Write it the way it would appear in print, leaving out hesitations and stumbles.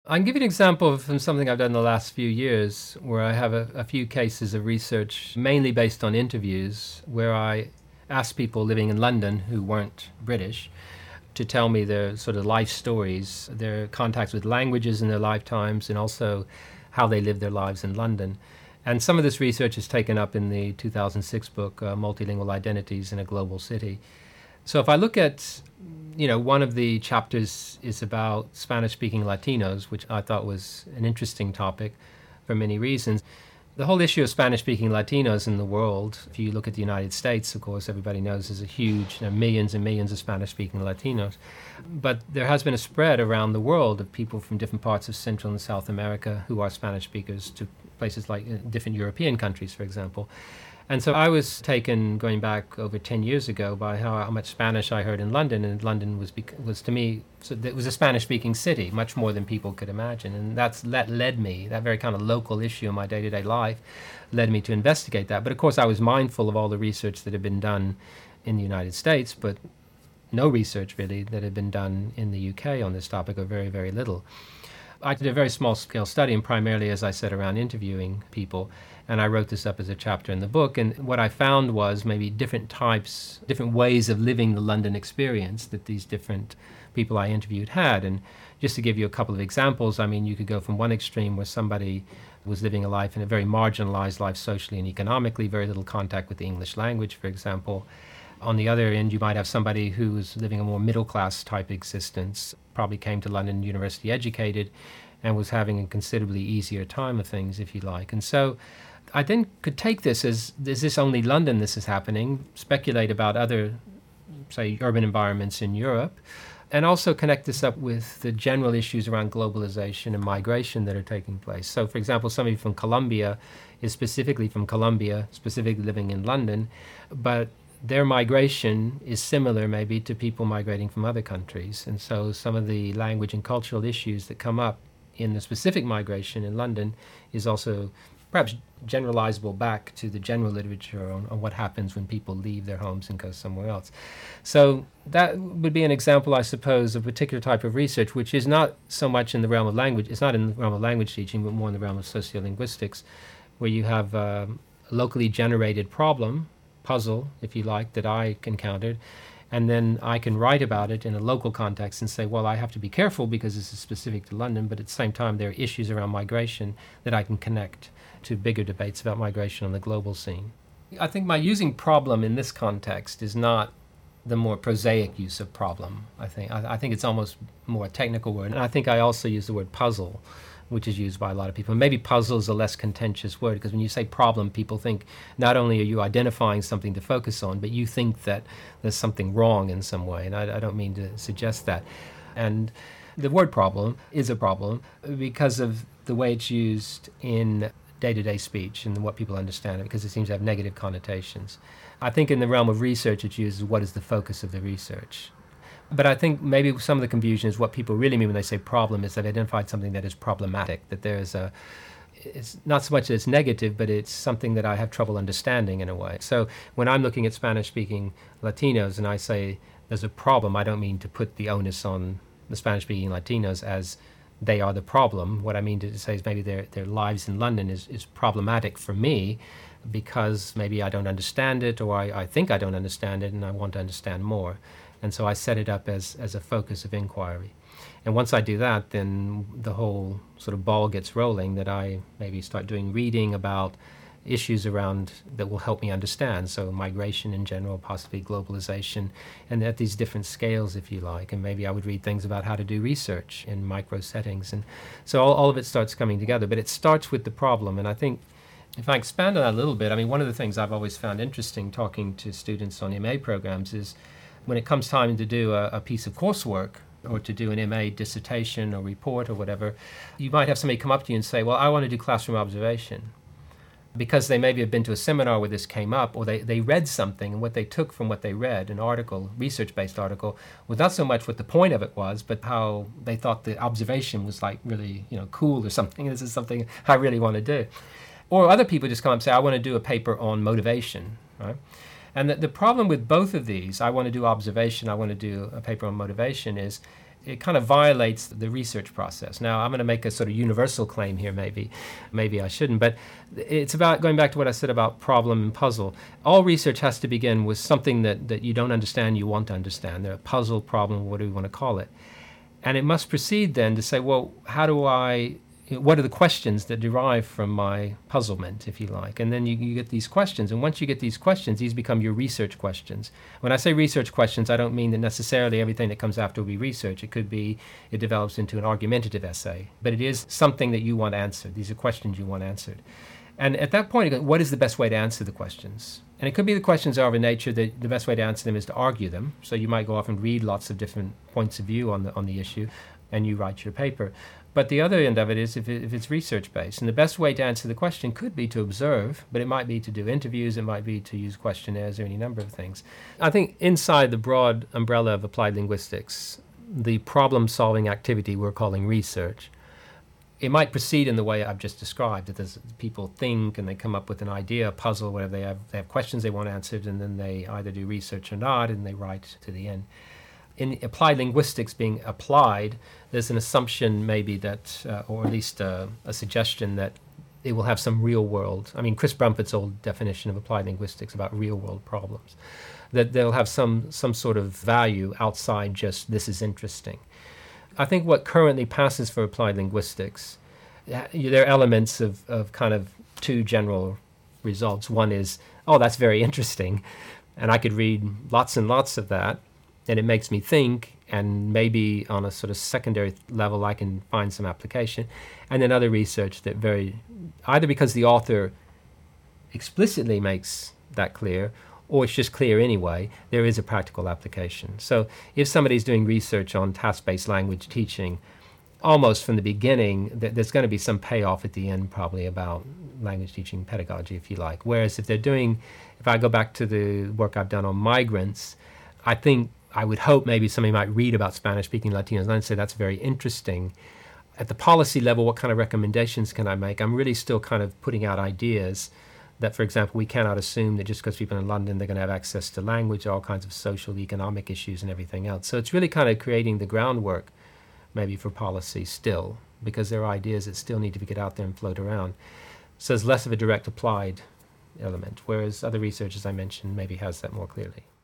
I can give you an example from something I've done in the last few years where I have a few cases of research, mainly based on interviews, where I asked people living in London who weren't British to tell me their sort of life stories, their contacts with languages in their lifetimes, and also how they lived their lives in London. And some of this research is taken up in the 2006 book, Multilingual Identities in a Global City. So if I look at, one of the chapters is about Spanish-speaking Latinos, which I thought was an interesting topic for many reasons. The whole issue of Spanish-speaking Latinos in the world, if you look at the United States, of course, everybody knows there's a huge, millions and millions of Spanish-speaking Latinos. But there has been a spread around the world of people from different parts of Central and South America who are Spanish speakers to places like different European countries, for example. And so I was taken, going back over 10 years ago, by how much Spanish I heard in London. And London was to me, so it was a Spanish-speaking city, much more than people could imagine. And that led me, that very kind of local issue in my day-to-day life, led me to investigate that. But of course, I was mindful of all the research that had been done in the United States, but no research really that had been done in the UK on this topic, or very, very little. I did a very small-scale study, and primarily, as I said, around interviewing people. And I wrote this up as a chapter in the book. And what I found was maybe different ways of living the London experience that these different people I interviewed had. And just to give you a couple of examples, you could go from one extreme where somebody was living a life in a very marginalized life socially and economically, very little contact with the English language, for example. On the other end, you might have somebody who was living a more middle-class type existence, probably came to London university educated, and was having a considerably easier time of things, if you like. And so I then could take this as, is this only London this is happening, speculate about other, say, urban environments in Europe, and also connect this up with the general issues around globalization and migration that are taking place. So, for example, somebody from Colombia is specifically from Colombia, specifically living in London, but their migration is similar maybe to people migrating from other countries. And so some of the language and cultural issues that come up in the specific migration in London is also perhaps generalizable back to the general literature on what happens when people leave their homes and go somewhere else. So that would be an example, I suppose, of a particular type of research, which is not so much in the realm of language, it's not in the realm of language teaching, but more in the realm of sociolinguistics, where you have a locally generated puzzle, if you like, that I encountered, and then I can write about it in a local context and say, well, I have to be careful because this is specific to London, but at the same time there are issues around migration that I can connect to bigger debates about migration on the global scene. I think my using problem in this context is not the more prosaic use of problem. I think it's almost more a technical word. And I think I also use the word puzzle, which is used by a lot of people. And maybe puzzle is a less contentious word, because when you say problem, people think not only are you identifying something to focus on, but you think that there's something wrong in some way. And I don't mean to suggest that. And the word problem is a problem because of the way it's used in day-to-day speech and what people understand it, because it seems to have negative connotations. I think in the realm of research, it's used as what is the focus of the research. But I think maybe some of the confusion is what people really mean when they say problem is they've identified something that is problematic, that it's not so much that it's negative, but it's something that I have trouble understanding in a way. So when I'm looking at Spanish-speaking Latinos and I say there's a problem, I don't mean to put the onus on the Spanish-speaking Latinos as they are the problem. What I mean to say is maybe their lives in London is problematic for me because maybe I don't understand it, or I think I don't understand it and I want to understand more. And so I set it up as a focus of inquiry. And once I do that, then the whole sort of ball gets rolling, that I maybe start doing reading about issues around that will help me understand. So migration in general, possibly globalization, and at these different scales, if you like. And maybe I would read things about how to do research in micro settings. And so all of it starts coming together. But it starts with the problem. And I think if I expand on that a little bit, one of the things I've always found interesting talking to students on MA programs is when it comes time to do a piece of coursework or to do an MA dissertation or report or whatever, you might have somebody come up to you and say, well, I want to do classroom observation. Because they maybe have been to a seminar where this came up, or they read something, and what they took from what they read, an article, research-based article, was not so much what the point of it was, but how they thought the observation was like really cool or something. This is something I really want to do. Or other people just come up and say, I want to do a paper on motivation, right? And the problem with both of these, I want to do observation, I want to do a paper on motivation, is it kind of violates the research process. Now, I'm going to make a sort of universal claim here, maybe I shouldn't, but it's about going back to what I said about problem and puzzle. All research has to begin with something that you don't understand, you want to understand. They're a puzzle, problem, what do we want to call it? And it must proceed then to say, well, what are the questions that derive from my puzzlement, if you like? And then you get these questions. And once you get these questions, these become your research questions. When I say research questions, I don't mean that necessarily everything that comes after will be research. It could be, it develops into an argumentative essay. But it is something that you want answered. These are questions you want answered. And at that point, you go, what is the best way to answer the questions? And it could be the questions are of a nature that the best way to answer them is to argue them. So you might go off and read lots of different points of view on the issue, and you write your paper. But the other end of it is if it's research-based. And the best way to answer the question could be to observe, but it might be to do interviews, it might be to use questionnaires or any number of things. I think inside the broad umbrella of applied linguistics, the problem-solving activity we're calling research, it might proceed in the way I've just described, that people think and they come up with an idea, a puzzle, where they have questions they want answered, and then they either do research or not, and they write to the end. In applied linguistics being applied, there's an assumption maybe that, or at least a suggestion that it will have some real world. I mean, Chris Brumfitt's old definition of applied linguistics about real world problems, that they'll have some sort of value outside just this is interesting. I think what currently passes for applied linguistics, there are elements of kind of two general results. One is, oh, that's very interesting, and I could read lots and lots of that, and it makes me think, and maybe on a sort of secondary level I can find some application. And then other research that either because the author explicitly makes that clear, or it's just clear anyway, there is a practical application. So if somebody's doing research on task-based language teaching, almost from the beginning, there's going to be some payoff at the end probably about language teaching pedagogy, if you like. Whereas if I go back to the work I've done on migrants, I would hope maybe somebody might read about Spanish-speaking Latinos and say that's very interesting. At the policy level, what kind of recommendations can I make? I'm really still kind of putting out ideas that, for example, we cannot assume that just because people in London, they're going to have access to language, all kinds of social, economic issues and everything else. So it's really kind of creating the groundwork maybe for policy still, because there are ideas that still need to get out there and float around. So there's less of a direct applied element, whereas other research, as I mentioned, maybe has that more clearly.